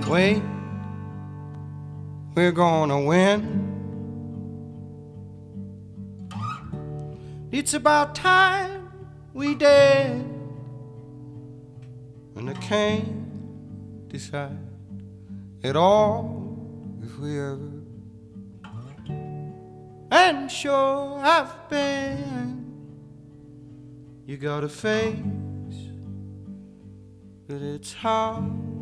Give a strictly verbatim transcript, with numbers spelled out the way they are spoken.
wait, we're gonna win. It's about time we did, and I can't decide at all if we ever. And sure I've been. You got a face, but it's hard